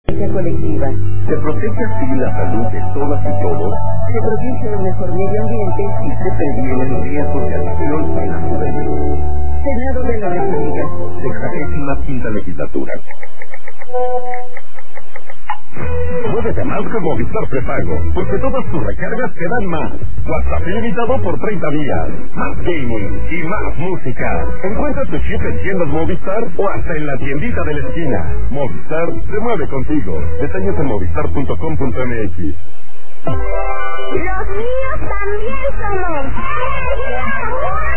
colectiva. Se protege así la salud de todas y todos. Se produce un mejor medio ambiente y se previenen los riesgos de adicción en la juventud. Senado de la República. 65ª legislatura. Muévete más con Movistar Prepago, porque todas tus recargas te dan más. WhatsApp ilimitado por 30 días, más gaming y más música. Encuentra tu chip en tiendas Movistar o hasta en la tiendita de la esquina. Movistar se mueve contigo. Detalles en movistar.com.mx. Los niños también somos.